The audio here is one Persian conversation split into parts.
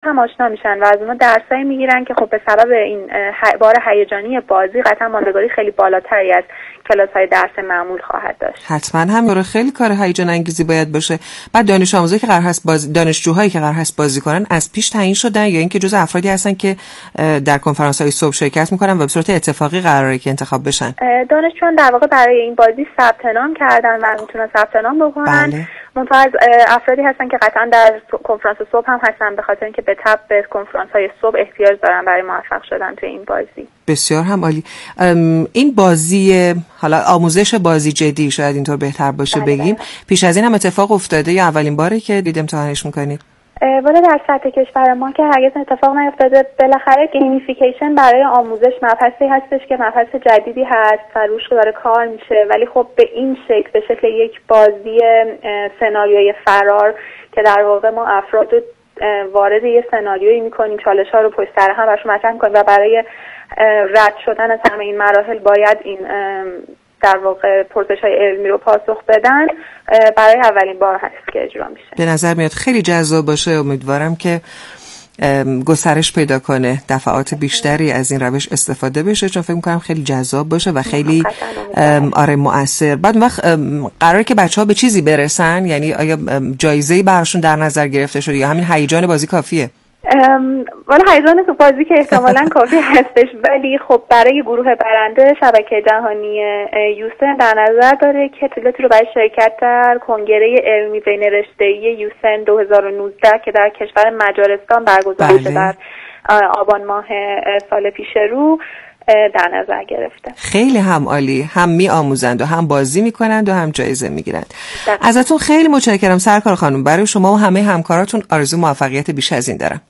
هم آشنا میشن و از اونها درسایی میگیرن که خب به سبب این بار هیجانی بازی قطعا ماندگاری خیلی بالاتری از کلاس‌های درس معمول خواهد داشت. حتما هم خیلی کار هیجان انگیزی باید باشه. بعد دانش آموزایی که قرار هست دانشجوهایی که قرار هست بازی کنن از پیش تعیین شدن یا اینکه جزء افرادی هستن که در کنفرانس‌های صبح شرکت میکنن و به صورت اتفاقی قراره که انتخاب بشن؟ دانشجویان در واقع برای این بازی ثبت نام کردن و میتونن ثبت نام بکنن. بله. منتها افرادی هستن که قطعا در کنفرانس صبح هم هستن به خاطر اینکه به تبع به کنفرانس‌های صبح احتیاج دارن برای موفق شدن توی این بازی. بسیار هم عالی. این بازی حالا آموزش بازی جدی شاید اینطور بهتر باشه بگیم. پیش از این هم اتفاق افتاده یا اولین باره که دید امتحانش میکنید؟ ولی در سطح کشور ما که هرگز اتفاق نیفتاده. بالاخره گیمیفیکیشن برای آموزش مبحثی هستش که مبحث جدیدی هست و روش داره کار میشه، ولی خب به این شکل، به شکل یک بازی سناریوی فرار که در واقع ما افراد وارد یه سناریویی میکنیم، چالش ها رو پشت سر هم براشون مطرح میکنیم و برای رد شدن از همه این مراحل باید این در واقع پرسش‌های علمی رو پاسخ بدن، برای اولین بار هست که اجرا میشه. به نظر میاد خیلی جذاب باشه. امیدوارم که گسترش پیدا کنه، دفعات بیشتری از این روش استفاده بشه، چون فکر می‌کنم خیلی جذاب باشه و خیلی مؤثر. بعد وقت قراره که بچه‌ها به چیزی برسن، یعنی آیا جایزه‌ای براشون در نظر گرفته شده یا همین هیجان بازی کافیه؟ والا هیجان تو بازی که احتمالاً کافی هستش، ولی خب برای گروه برنده شبکه جهانی یوسن در نظر داره که بلیطی رو برای شرکت در کنگره علمی بین رشته‌ای یوسن 2019 که در کشور مجارستان برگزار شد در آبان ماه سال پیش رو در نظر گرفته. خیلی هم عالی، هم می آموزند و هم بازی میکنند و هم جایزه میگیرند. ازتون خیلی متشکرم سرکار خانم. برای شما و همه همکاراتون آرزو موفقیت بیش از این دارم.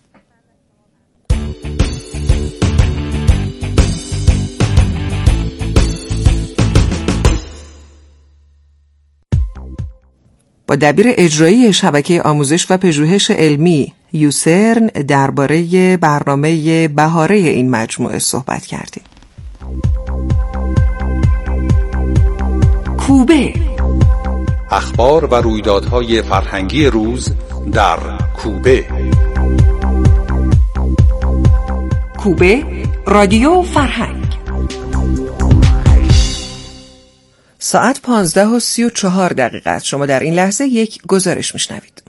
با دبیر اجرایی شبکه آموزش و پژوهش علمی یوسرن درباره برنامه بهاره این مجموعه صحبت کردیم. کوبه، اخبار و رویدادهای فرهنگی روز در کوبه. کوبه رادیو فرهنگ. ساعت 15:34 است. شما در این لحظه یک گزارش میشنوید.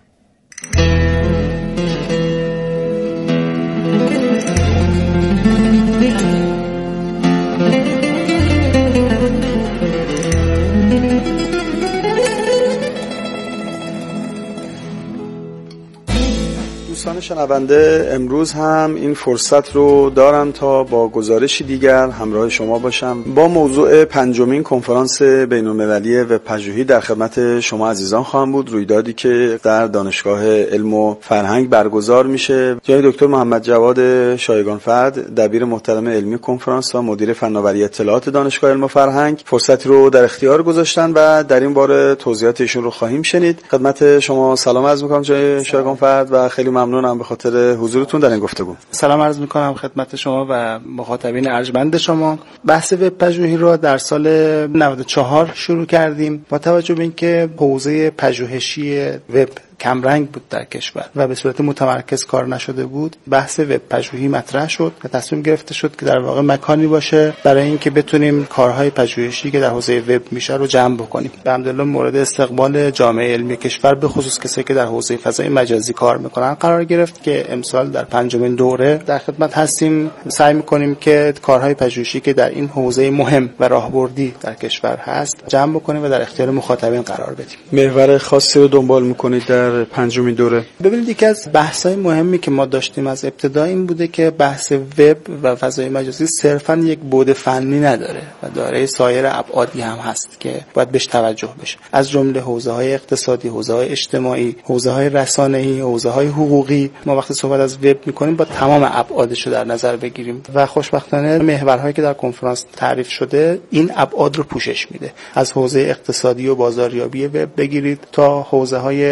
دوستان شنونده، امروز هم این فرصت رو دارم تا با گزارشی دیگر همراه شما باشم با موضوع پنجمین کنفرانس بین‌المللی وب پژوهی در خدمت شما عزیزان خواهم بود. رویدادی که در دانشگاه علم و فرهنگ برگزار میشه. جناب دکتر محمد جواد شایگانفرد، دبیر محترم علمی کنفرانس و مدیر فناوری اطلاعات دانشگاه علم و فرهنگ، فرصتی رو در اختیار گذاشتن و در این باره توضیحات ایشون رو خواهیم شنید. خدمت شما سلام عرض می‌کنم جناب شایگانفرد و خیلی ممنونم به خاطر حضورتون در این گفتگو. سلام عرض می‌کنم خدمت شما و مخاطبین ارجمند شما. بحث وب پژوهی رو در سال 94 شروع کردیم با توجه به اینکه حوزه پژوهشی وب کمرنگ بود در کشور و به صورت متمرکز کار نشده بود. بحث وب پژوهی مطرح شد و تصمیم گرفته شد که در واقع مکانی باشه برای اینکه بتونیم کارهای پژوهشی که در حوزه وب میشه رو جمع بکنیم. به الحمدلله مورد استقبال جامعه علمی کشور به خصوص کسایی که در حوزه فضای مجازی کار میکنن قرار گرفت که امسال در پنجمین دوره در خدمت هستیم. سعی میکنیم که کارهای پژوهشی که در این حوزه مهم و راهبردی در کشور هست جمع بکنیم و در اختیار مخاطبین قرار بدیم. محور خاصی رو دنبال میکنید در پنجمین دوره؟ ببینید، یکی از بحث‌های مهمی که ما داشتیم از ابتدا این بوده که بحث وب و فضای مجازی صرفاً یک بعد فنی نداره و دارای سایر ابعادی هم هست که باید بهش توجه بشه، از جمله حوزه‌های اقتصادی، حوزه‌های اجتماعی، حوزه‌های رسانه‌ای، حوزه‌های حقوقی. ما وقتی صحبت از وب می‌کنیم با تمام ابعادش رو در نظر بگیریم و خوشبختانه محورهایی که در کنفرانس تعریف شده این ابعاد رو پوشش میده. از حوزه اقتصادی و بازاریابی وب بگیرید تا حوزه‌های روان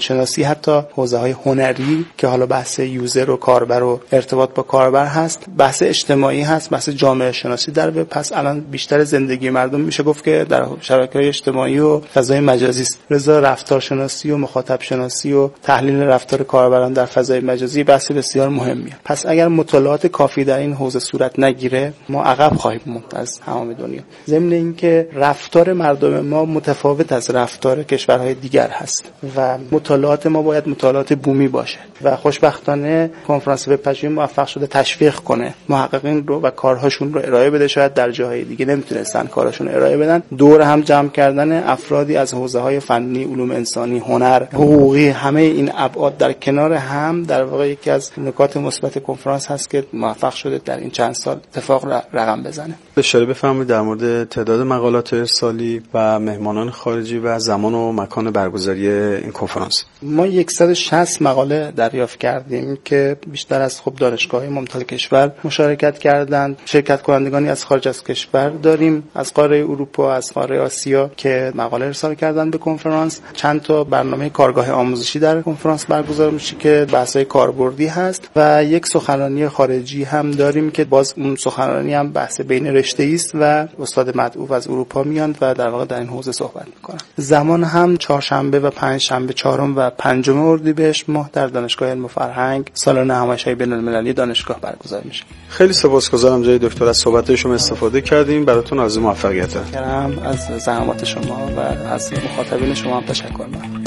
روانشناسی، حتی حوزه‌های هنری که حالا بحث یوزر و کاربر و ارتباط با کاربر هست، بحث اجتماعی هست، بحث جامعه شناسی در وب. پس الان بیشتر زندگی مردم میشه گفت که در شبکه‌های اجتماعی و فضای مجازی است. لذا رفتارشناسی و مخاطب شناسی و تحلیل رفتار کاربران در فضای مجازی بحث بسیار مهمیه. پس اگر مطالعات کافی در این حوزه صورت نگیره ما عقب خواهیم موند از تمام دنیا. ضمن اینکه رفتار مردم ما متفاوت از رفتار کشورهای دیگر هست و مطالعات ما باید مطالعات بومی باشه و خوشبختانه کنفرانس وب پژوهی موفق شده تشویق کنه محققین رو و کارهاشون رو ارائه بده. شاید در جاهای دیگه نمیتونستن کارهاشون رو ارائه بدن. دور هم جمع کردن افرادی از حوزه‌های فنی، علوم انسانی، هنر، حقوقی، همه این ابعاد در کنار هم در واقع یکی از نکات مثبت کنفرانس هست که موفق شده در این چند سال اتفاق رقم بزنه. اشاره بفرمایید در مورد تعداد مقالات ارسالی و مهمانان خارجی و زمان و مکان برگزاری این کنفرانس. ما 160 مقاله دریافت کردیم که بیشتر از دانشگاه‌های ممتاز کشور مشارکت کردند. شرکت کنندگانی از خارج از کشور داریم، از قاره اروپا، از قاره آسیا که مقاله ارسال کردن به کنفرانس. چند تا برنامه کارگاه آموزشی در کنفرانس برگزار میشه که بحث‌های کاربردی هست و یک سخنرانی خارجی هم داریم که باز اون سخنرانی هم بحث بین رشته‌ای است و استاد مدعو از اروپا میان و در واقع در این حوزه صحبت میکنن. زمان هم چهارشنبه و پنجشنبه 4 و 5 اردیبهشت ماه در دانشگاه علم و فرهنگ سالن همایش‌های بین‌المللی دانشگاه برگزار میشه. خیلی سپاسگزارم جناب دکتر، از صحبت شما استفاده کردیم. براتون آرزوی موفقیت. متشکرم از زحمات شما و از مخاطبین شما هم تشکر می‌کنم.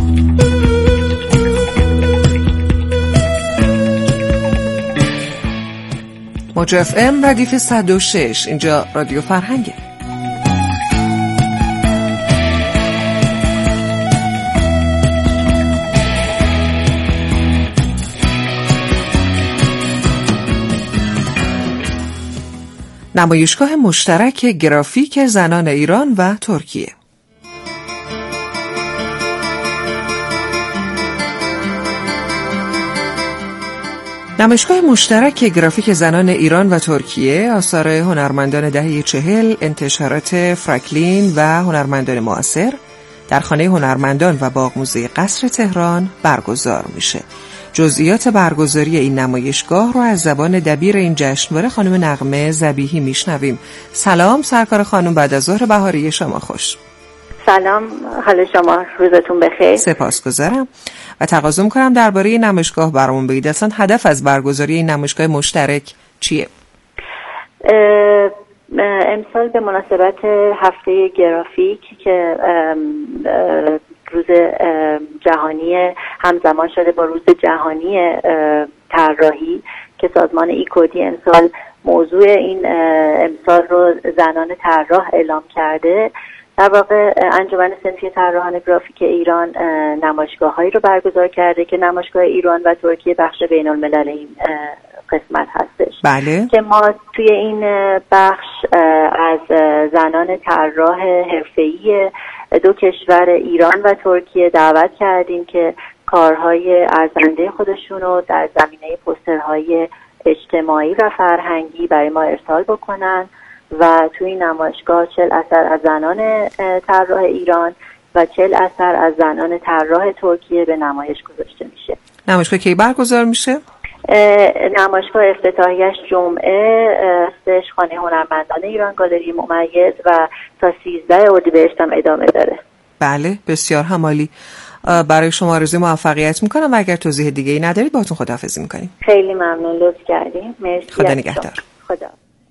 موج اف ام ردیف 106. اینجا رادیو فرهنگه. نمایشگاه مشترک گرافیک زنان ایران و ترکیه. نمایشگاه مشترک گرافیک زنان ایران و ترکیه آثار هنرمندان دهه 40، انتشارات فرانکلین و هنرمندان معاصر در خانه هنرمندان و باغ موزه قصر تهران برگزار میشه. جزئیات برگزاری این نمایشگاه رو از زبان دبیر این جشنواره خانم نغمه ذبیحی میشنویم. سلام سرکار خانم، بعد از ظهر بهاری شما خوش. سلام، حال شما، روزتون بخیر. سپاسگزارم و تقاضا می‌کنم درباره این نمایشگاه برامون بگید. اصلا هدف از برگزاری این نمایشگاه مشترک چیه؟ امسال به مناسبت هفته گرافیک که روز جهانی همزمان شده با روز جهانی طراحی که سازمان ایکودی امسال موضوع این امسال رو زنان طراح اعلام کرده، در واقع انجمن صنفی طراحان گرافیک ایران نمایشگاه‌هایی رو برگزار کرده که نمایشگاه ایران و ترکیه بخش بین‌المللی این قسمت هستش. بله. که ما توی این بخش از زنان طراح حرفه‌ای دو کشور ایران و ترکیه دعوت کردیم که کارهای ارزنده خودشون رو در زمینه پوسترهای اجتماعی و فرهنگی برای ما ارسال بکنن و توی این نمایشگاه 40 اثر از زنان طراح ایران و 40 اثر از زنان طراح ترکیه به نمایش گذاشته میشه. نمایشگاه کی برگزار میشه؟ نمایشگاه افتتاحیش جمعه هستش، خانه هنرمندان ایران گالری ممیز و تا 13 اردیبهشت هم ادامه داره. بله، بسیار همالی. برای شما آرزوی موفقیت میکنم و اگر توضیح دیگه ای ندارید باهاتون خداحافظی میکنیم. خیلی ممنون، لطف کردیم. مرسی. خدا نگهدار. خدا.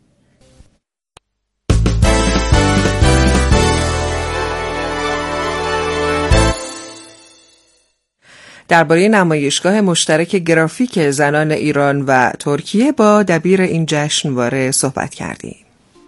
درباره نمایشگاه مشترک گرافیک زنان ایران و ترکیه با دبیر این جشنواره صحبت کردیم.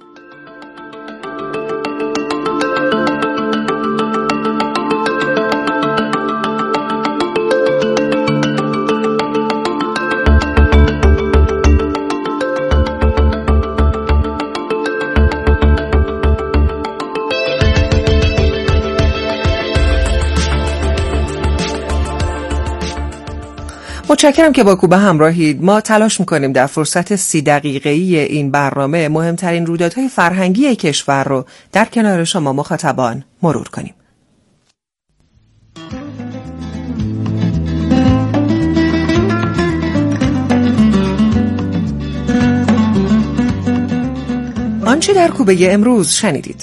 متشکرم که با کوبه همراهید. ما تلاش میکنیم در فرصت 30 دقیقه‌ای این برنامه مهمترین رویدادهای فرهنگی کشور رو در کنار شما مخاطبان مرور کنیم. آنچه در کوبه امروز شنیدید.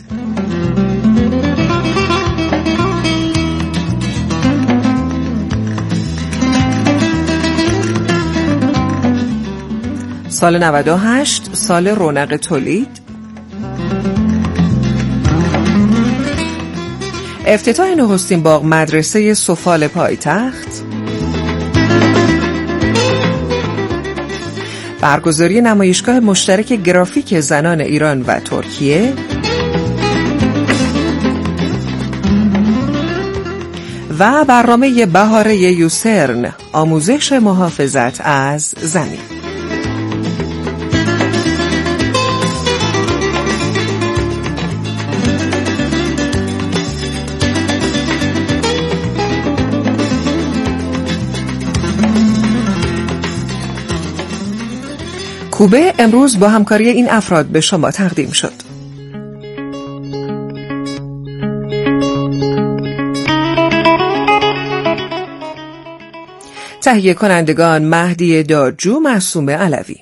سال 98 سال رونق تولید، افتتاح نخستین باغ مدرسه سفال پایتخت، برگزاری نمایشگاه مشترک گرافیک زنان ایران و ترکیه و برنامه بهاره یوسرن، آموزش محافظت از زمین. کوبه امروز با همکاری این افراد به شما تقدیم شد. تهیه کنندگان مهدی دارجو، معصومه علوی.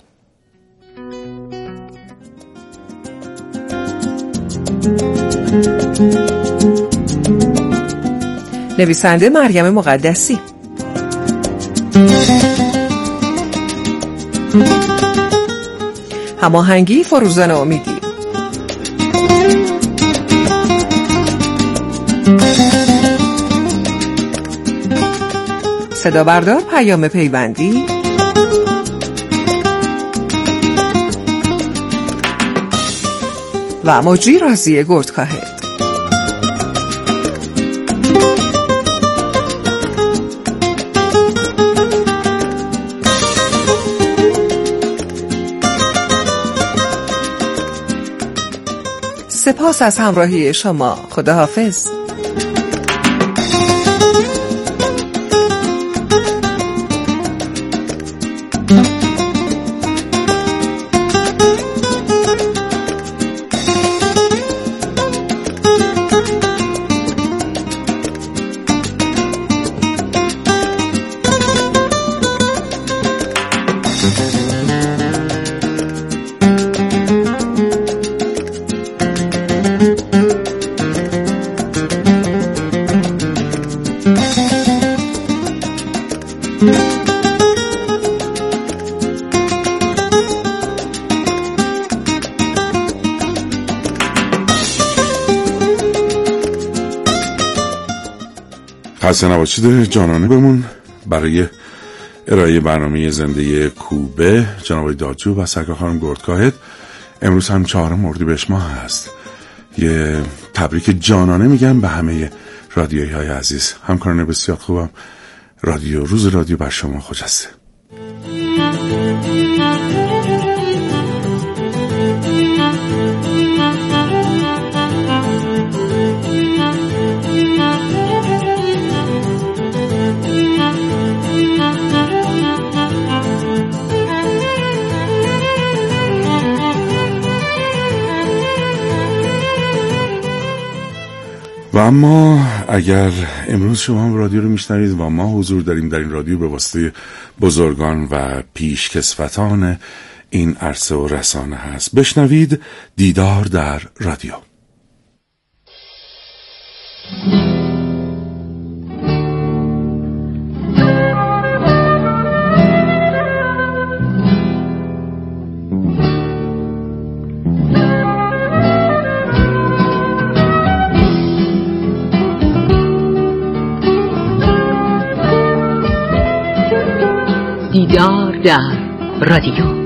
نویسنده مریم مقدسی. هماهنگی فروزان امیدی. صدا بردار پیام پیوندی و مجری رازی گردکاهد. سپاس از همراهی شما. خداحافظ. خسته نباشید جانانه بمون. برای ارائه برنامه زنده کوبه جناب دارجو و سرکار خانم گردکاهد. امروز هم 4 اردیبهشت ماه هست. یه تبریک جانانه میگم به همه رادیویی های عزیز. همکاران بسیار خوبم. روز رادیو بر شما خجسته. و اما اگر امروز شما هم رادیو رو میشنوید و ما حضور داریم در این رادیو به واسطه بزرگان و پیشکسوتان این عرصه و رسانه هست، بشنوید دیدار در رادیو. دیدار در رادیو.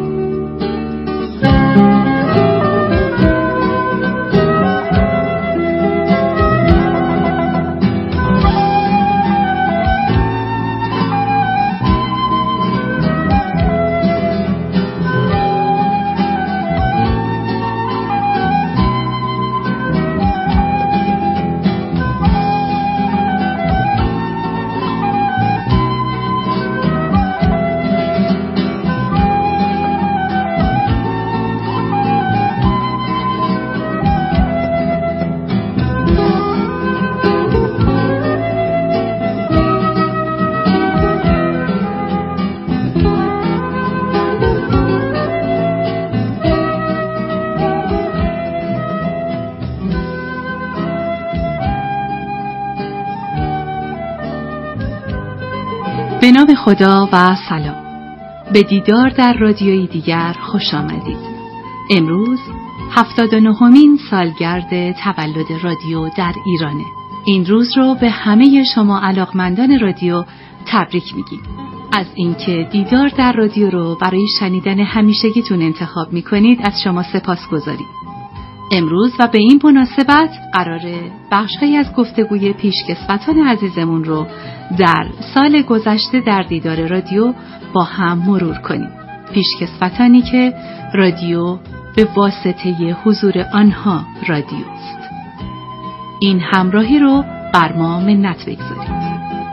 خدا و سلام. به دیدار در رادیویی دیگر خوش آمدید. امروز 79مین سالگرد تولد رادیو در ایرانه. این روز رو به همه شما علاقمندان رادیو تبریک میگیم. از اینکه دیدار در رادیو رو برای شنیدن همیشگیتون انتخاب میکنید از شما سپاسگزاریم. امروز و به این مناسبت قراره بخش‌هایی از گفتگوی پیشکسوتان عزیزمون رو در سال گذشته در دیدار رادیو با هم مرور کنیم. پیشکسوتانی که رادیو به واسطه حضور آنها رادیوست. این همراهی رو بر ما منت بگذارید.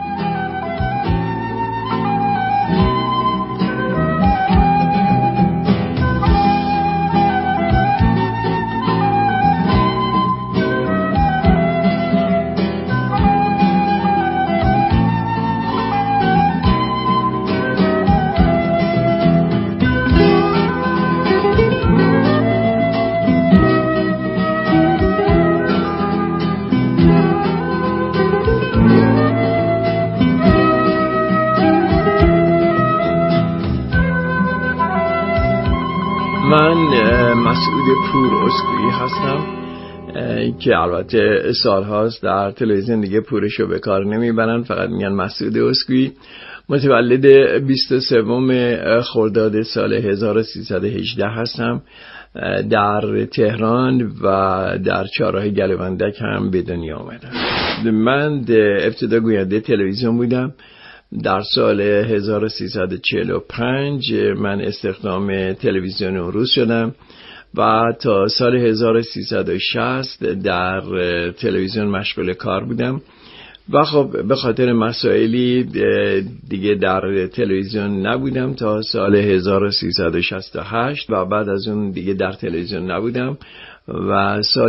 مسعود پور اسکویی هستم که البته سالهاست در تلویزیون دیگه پورشو به کار نمیبرن، فقط میگن مسعود اسکویی. متولد 23 خرداد سال 1318 هستم. در تهران و در چهارراه گلوندک هم به دنیا آمدم. من ابتدا گوینده تلویزیون بودم. در سال 1345 من استخدام تلویزیون امروز شدم و تا سال 1360 در تلویزیون مشغول کار بودم و خب به خاطر مسائلی دیگه در تلویزیون نبودم تا سال 1368 و بعد از اون دیگه در تلویزیون نبودم و سال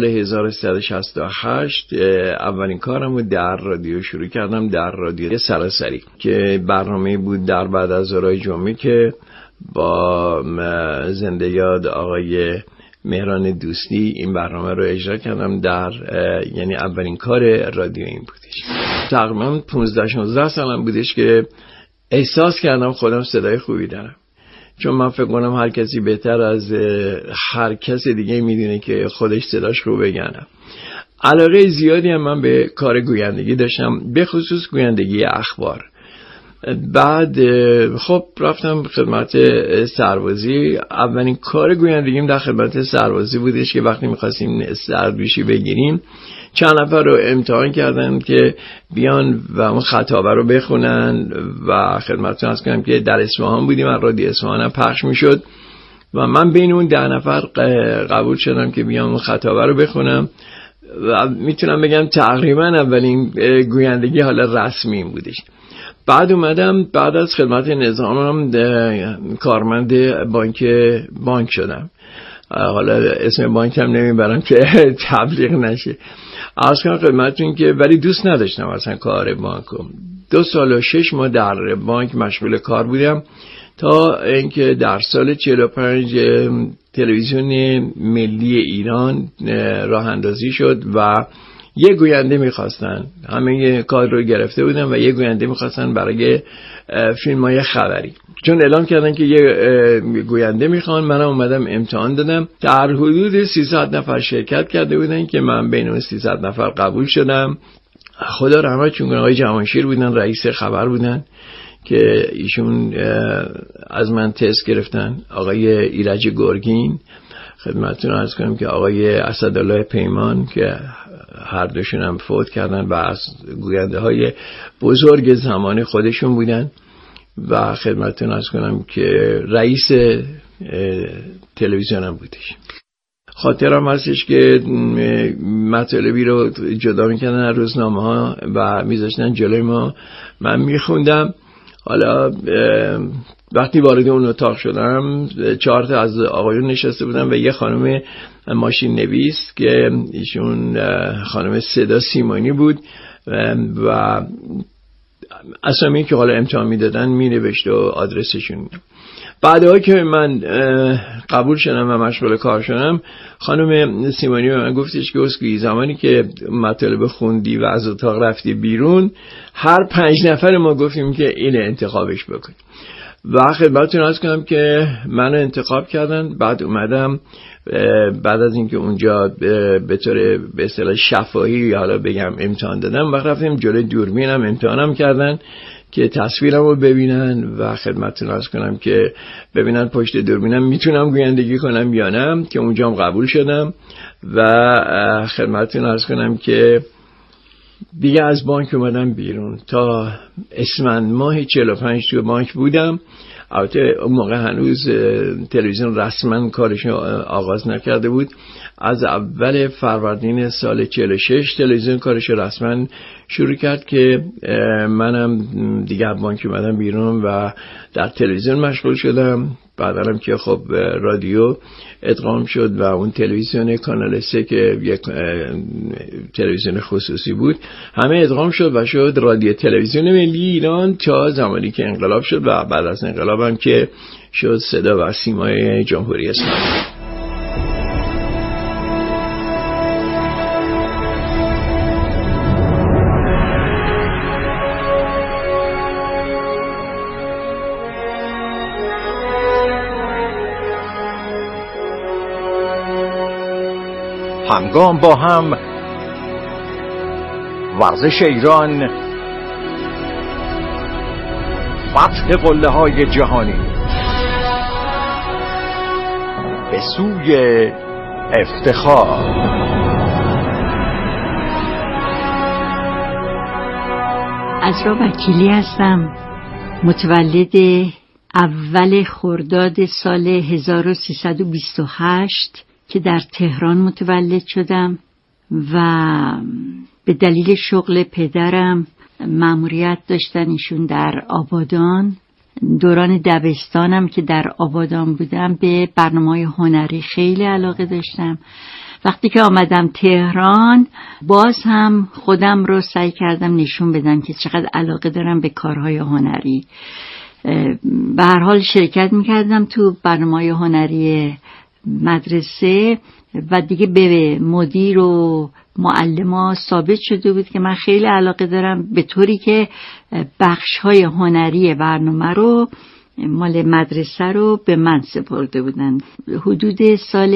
1368 اولین کارم رو در رادیو شروع کردم، در رادیو سراسری که برنامه بود در بعد از ظهرهای جمعه که با زنده یاد آقای مهران دوستی این برنامه رو اجرا کردم. یعنی اولین کار رادیو این بودش. تقریبا 15-16 سالم بودش که احساس کردم خودم صدای خوبی دارم، چون من فکر کنم هر کسی بهتر از هر کس دیگه میدونه که خودش صداش خوبه گنم. علاقه زیادی هم من به کار گویندگی داشتم، به خصوص گویندگی اخبار. بعد خب رفتم خدمت سربازی. اولین کار گویندگیم در خدمت سربازی بودش که وقتی می‌خواستیم سربیشی بگیریم چند نفر رو امتحان کردن که بیان و اون خطابه رو بخونن و خدمتتون عرض کنم که در اصفهان بودیم، از رادیو اصفهان هم پخش میشد و من بین اون 10 نفر قبول شدم که بیام اون خطابه رو بخونم و میتونم بگم تقریبا اولین گویندگی حالا رسمی بودش. بعد اومدم بعد از خدمت نظامم کارمند بانک شدم. حالا اسم بانک هم نمیبرم که تبلیغ نشه. عرض کنم خدمتتون که ولی دوست نداشتم اصلا کار بانکو. 2 سال و 6 ماه در بانک مشغول کار بودم تا اینکه در سال 45 تلویزیون ملی ایران راه اندازی شد و یه گوینده میخواستن. همه کار رو گرفته بودن و یه گوینده میخواستن برای فیلم‌های خبری. چون اعلام کردن که یه گوینده میخوان، منم اومدم امتحان دادم. در حدود 300 نفر شرکت کرده بودن که من بین اون 300 نفر قبول شدم. خدا رحمتشون کنه آقای جهانشیر بودن، رئیس خبر بودن که ایشون از من تست گرفتن. آقای ایرج گرگین، خدمتتون عرض کنم که آقای اسدالله پیمان که هر دوشون هم فوت کردن و از گوینده های بزرگ زمان خودشون بودن و خدمتتون عرض کنم که رئیس تلویزیون هم بودش. خاطرم هستش که مطالبی رو جدا میکنن از روزنامه ها و میذاشتن جلوی ما، من میخوندم. حالا وقتی وارد اون اتاق شدم 4 تا از آقایون نشسته بودن و یه خانم ماشین نویس که ایشون خانم صدا سیمانی بود و اسامی که حالا امتحان میدادن مینوشت و آدرسشون. بعدها که من قبول شدم و مشغول کار شدم، خانم سیمانی به من گفتش که اسکوئی زمانی که مطالب خوندی و از اتاق رفتی بیرون، هر 5 نفر ما گفتیم که این انتخابش بکن. و خدمتتون عرض کنم که منو انتخاب کردن. بعد اومدم بعد از اینکه اونجا به طور به اصطلاح شفاهی حالا بگم امتحان دادم، وقت رفتیم جلوی دوربینم امتحانم کردن که تصویرمو ببینن و خدمتتون عرض کنم که ببینن پشت دوربینم میتونم گویندگی کنم یا نه، که اونجا هم قبول شدم. و خدمتتون عرض کنم که دیگه از بانک اومدم بیرون. تا اسفند ماه 45 تو بانک بودم. البته اون موقع هنوز تلویزیون رسما کارش آغاز نکرده بود. از اول فروردین سال 46 تلویزیون کارش رسما شروع کرد که منم دیگه از بانک اومدم بیرون و در تلویزیون مشغول شدم. بعدم که خب رادیو ادغام شد و اون تلویزیون کانال 3 که یک تلویزیون خصوصی بود همه ادغام شد و شد رادیو تلویزیون ملی ایران تا زمانی که انقلاب شد و بعد از انقلاب هم که شد صدا و سیمای جمهوری اسلامی. همگام با هم ورزش ایران، فتح قله‌های جهانی به سوی افتخار. عذرا وکیلی هستم، متولد اول خرداد سال 1328 که در تهران متولد شدم و به دلیل شغل پدرم مأموریت داشتن ایشون در آبادان. دوران دبستانم که در آبادان بودم به برنامه‌های هنری خیلی علاقه داشتم. وقتی که آمدم تهران باز هم خودم رو سعی کردم نشون بدم که چقدر علاقه دارم به کارهای هنری. به هر حال شرکت میکردم تو برنامه‌های هنری مدرسه و دیگه به مدیر و معلم‌ها ثابت شده بود که من خیلی علاقه دارم، به طوری که بخش‌های هنری برنامه رو مال مدرسه رو به من سپرده بودن. حدود سال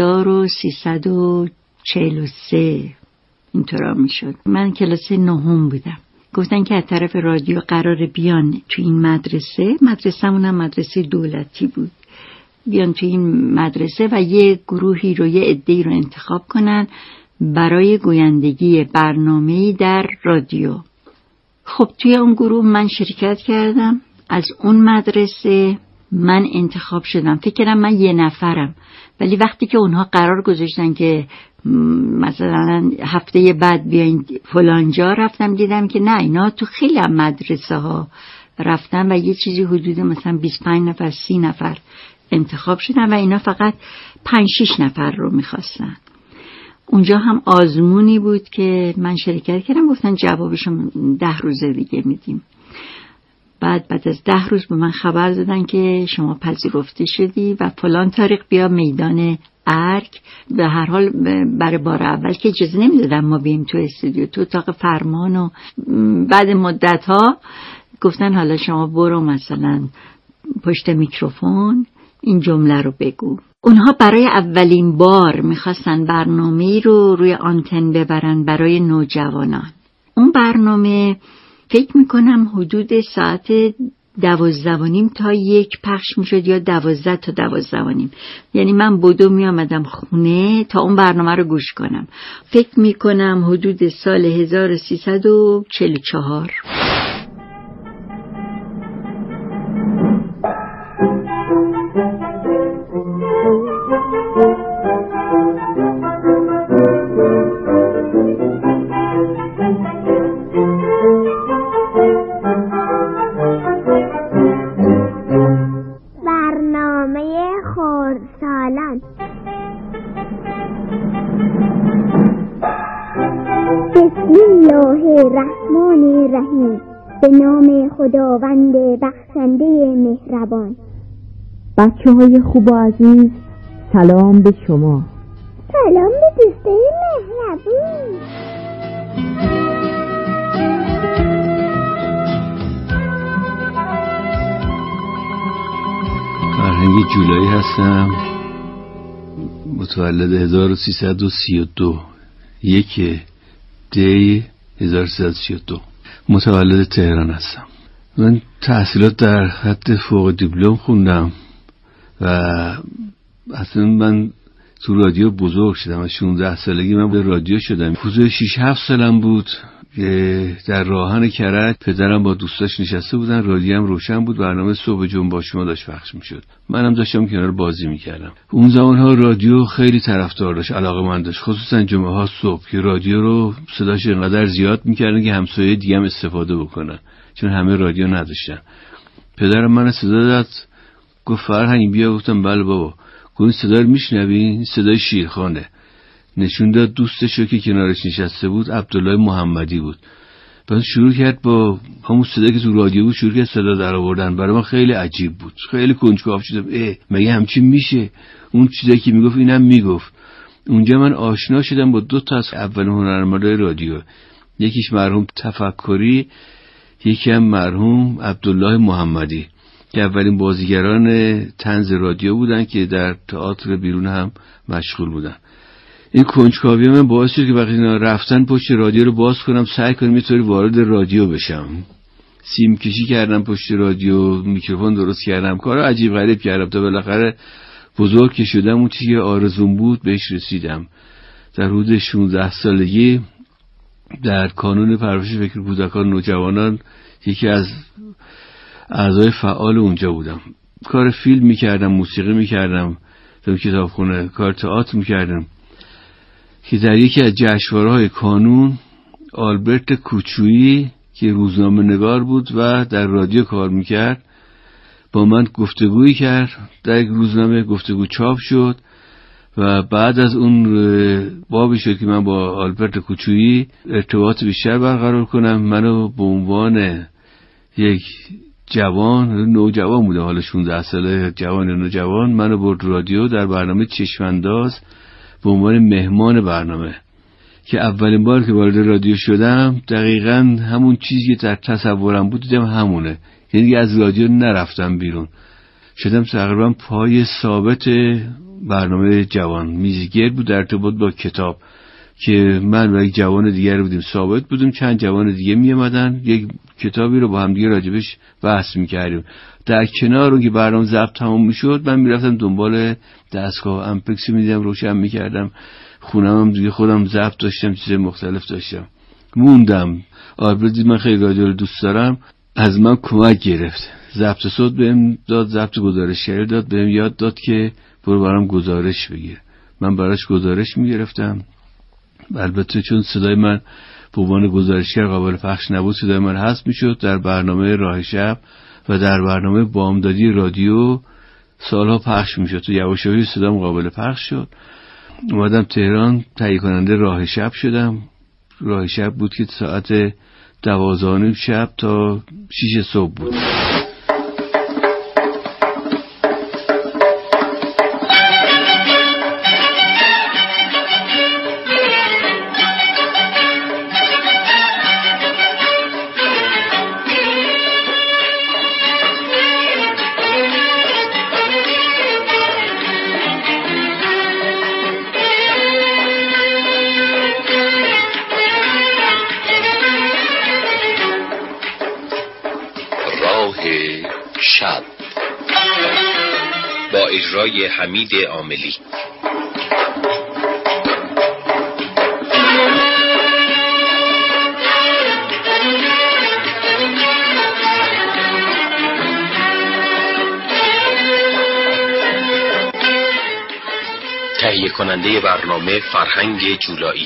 1343 اینطورا میشد. من کلاس 9 بودم. گفتن که از طرف رادیو قراره بیان تو این مدرسه‌مون هم مدرسه دولتی بود، بیان تو این مدرسه و یه گروهی رو، یه عده‌ای رو انتخاب کنن برای گویندگی برنامه‌ای در رادیو. خب توی اون گروه من شرکت کردم. از اون مدرسه من انتخاب شدم. فکر کردم من یه نفرم، ولی وقتی که اونها قرار گذاشتن که مثلا هفته بعد بیاین فلانجا، رفتم دیدم که نه، اینا تو خیلی مدرسه ها رفتن و یه چیزی حدود مثلا 25 نفر 30 نفر انتخاب شدن و اینا فقط 5-6 نفر رو میخواستن. اونجا هم آزمونی بود که من شرکت کردم، گفتن جوابشو 10 روز دیگه میدیم. بعد از 10 روز به من خبر دادن که شما پذیرفته شدی و فلان تاریخ بیا میدان ارگ. به هر حال برای بار اول که اجازه نمیدادن ما بیم تو استودیو، تو اتاق فرمان، و بعد مدت ها گفتن حالا شما برو مثلا پشت میکروفون این جمله رو بگو. اونها برای اولین بار میخواستن برنامه‌ای رو روی آنتن ببرن برای نوجوانان. اون برنامه فکر میکنم حدود ساعت 12:30 تا 1 پخش میشد، یا 12 تا 12:30. یعنی من بدو میامدم خونه تا اون برنامه رو گوش کنم. فکر میکنم حدود سال 1344. به نام خداوند بخشنده مهربان. بچه‌های خوب و عزیز، سلام به شما. سلام به دوستای مهربون. فرهنگ جولایی هستم، متولد 1332 1 دی 1332. متولد تهران هستم. من تحصیلات در حد فوق دیپلم خوندم و اصلا من تو رادیو بزرگ شدم. از 16 سالگی من به رادیو شدم. حدود 6-7 سالم بود که در راهن کرج پدرم با دوستاش نشسته بودن، رادیو هم روشن بود، برنامه صبح جنبا شما داشت پخش میشد. منم داشتم کنار بازی میکردم. اون زمانها رادیو خیلی طرفدار داشت، علاقه‌مند داشت، خصوصا جمعه‌ها صبح که رادیو رو صداش اینقدر زیاد میکردن که همسایه دیگه هم استفاده بکنن، چون همه رادیو نداشتن. پدرم من صدا داد، گفت فرهنگ بیا. گفتم بله بابا. گفت صدا رو میشنوی؟ این صدای شیرخانه. نشون داد دوستشو که کنارش نشسته بود، عبدالله محمدی بود. بعد شروع کرد با همون صدایی که تو رادیو بود شروع کرد صدا در آوردن. برای من خیلی عجیب بود، خیلی کنجکاو شدم. مگه همچین میشه؟ اون چیزایی که میگفت اینم میگفت. اونجا من آشنا شدم با 2 تا از اول هنرمندای رادیو، یکیش مرحوم تفکری، یکی هم مرحوم عبدالله محمدی که اولین بازیگران طنز رادیو بودن که در تئاتر بیرون هم مشغول بودن. این کنجکاوی من باعث شد که وقتی اینا رفتن پشت رادیو رو باز کنم، سعی کنم یه طوری وارد رادیو بشم. سیم کشی کردم پشت رادیو، میکروفون درست کردم، کار عجیب غریب کردم تا بالاخره بزرگ که شدم اون چیزی که آرزوم بود بهش رسیدم. در حدود 16 سالگی در کانون پرورش فکر کودکان نوجوانان یکی از اعضای فعال اونجا بودم. کار فیلم میکردم، موسیقی میکردم، در کتابخونه کار تئاتر میکردم که در یکی از جشنواره‌های کانون آلبرت کوچویی که روزنامه نگار بود و در رادیو کار میکرد با من گفتگویی کرد. در یک روزنامه گفتگو چاپ شد و بعد از اون بابی شد که من با آلبرت کوچویی ارتباط بیشتر برقرار کنم. منو به عنوان یک جوان، نوجوان بودم، حالا 16 ساله، جوان نوجوان، منو برد رادیو در برنامه چشمانداز به عنوان مهمان برنامه که اولین بار که وارد رادیو شدم دقیقاً همون چیزی که در تصورم بود دیدم همونه. یعنی از رادیو نرفتم بیرون، شدم تقریبا پای ثابت برنامه جوان. میزگر بود در ارتباط با کتاب که من و یک جوان دیگر بودیم، ثابت بودیم، چند جوان دیگه می اومدن یک کتابی رو با هم دیگه راجبش بحث می‌کردیم. در کنار اون که برنامه ضبط تمام می‌شد من می‌رفتم دنبال دستگاه امپکس می‌دیدم، روشن می‌کردم، خونم هم دیگه خودم ضبط داشتم، چیز مختلف داشتم. موندم. آلبرت من خیلی رادیو رو دوست دارم، از من کمک گرفت، ضبط صوت بهم داد، ضبط گزارشگری داد، بهم یاد داد که برو برام گزارش بگیر. من براش گزارش می‌گرفتم. البته چون صدای من به عنوان گزارشگر قابل پخش نبود، صدای من حذف میشد در برنامه راه شب و در برنامه بامدادی رادیو سالها پخش میشد. تو یواش یواش صدام قابل پخش شد. اومدم تهران، تهیه کننده راه شب شدم. راه شب بود که ساعت 12:30 شب تا 6 صبح بود. شب با اجرای حمید عاملی. تهیه کننده برنامه فرهنگ جولایی.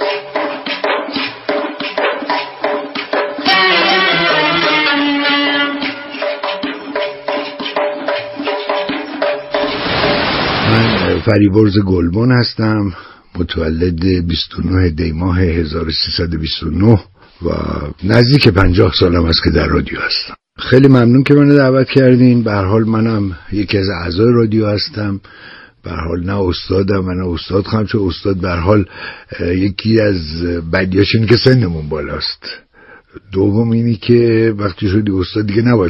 فریبرز گلبن هستم، متولد 29 دی ماه 1329 و نزدیک 50 سالم است که در رادیو هستم. خیلی ممنون که منو دعوت کردین. به هر حال منم یکی از اعضای رادیو هستم. به هر حال نه استادم و نه استاد خواهم، چون استاد به هر حال یکی از بدیاش اینه که سنمون بالاست. دوم اینی که وقتی شدی استاد دیگه نباید